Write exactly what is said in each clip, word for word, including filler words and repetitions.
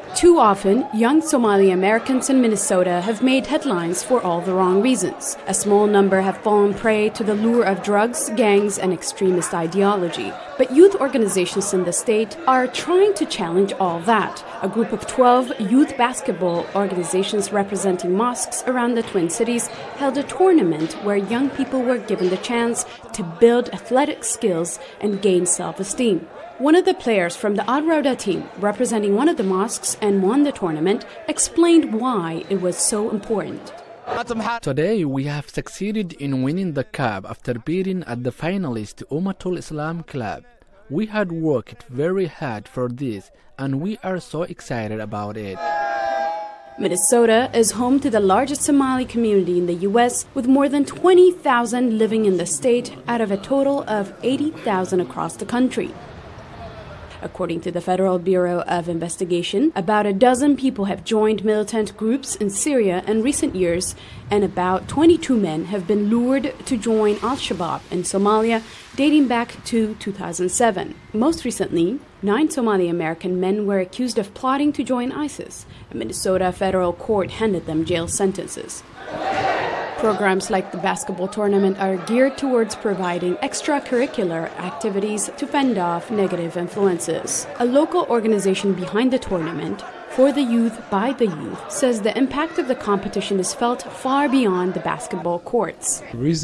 Too often, young Somali Americans in Minnesota have made headlines for all the wrong reasons. A small number have fallen prey to the lure of drugs, gangs, and extremist ideology. But youth organizations in the state are trying to challenge all that. A group of twelve youth basketball organizations representing mosques around the Twin Cities held a tournament where young people were given the chance to build athletic skills and gain self-esteem. One of the players from the Al Rawda team, representing one of the mosques and won the tournament, explained why it was so important. Today we have succeeded in winning the cup after beating at the finalist Ummatul Islam Club. We had worked very hard for this and we are so excited about it. Minnesota is home to the largest Somali community in the U S, with more than twenty thousand living in the state out of a total of eighty thousand across the country. According to the Federal Bureau of Investigation, about a dozen people have joined militant groups in Syria in recent years, and about twenty-two men have been lured to join Al-Shabaab in Somalia, dating back to two thousand seven. Most recently, nine Somali American men were accused of plotting to join ISIS. A Minnesota federal court handed them jail sentences. Programs like the basketball tournament are geared towards providing extracurricular activities to fend off negative influences. A local organization behind the tournament, For the Youth by the Youth, says the impact of the competition is felt far beyond the basketball courts.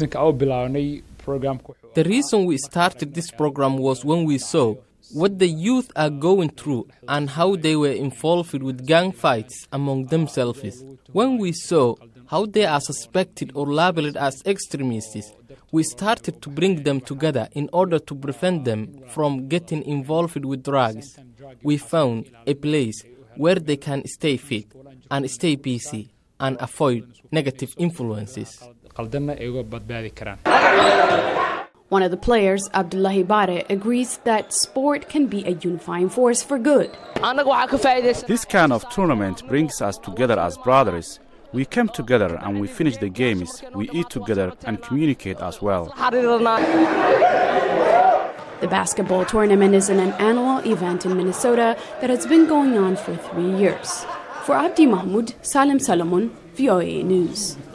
The reason we started this program was when we saw what the youth are going through and how they were involved with gang fights among themselves. When we saw how they are suspected or labeled as extremists, we started to bring them together in order to prevent them from getting involved with drugs. We found a place where they can stay fit and stay busy and avoid negative influences. One of the players, Abdullahi Bare, agrees that sport can be a unifying force for good. This kind of tournament brings us together as brothers. We come together and we finish the games, we eat together and communicate as well. The basketball tournament is an annual event in Minnesota that has been going on for three years. For Abdi Mahmoud, Salim Salomon, V O A News.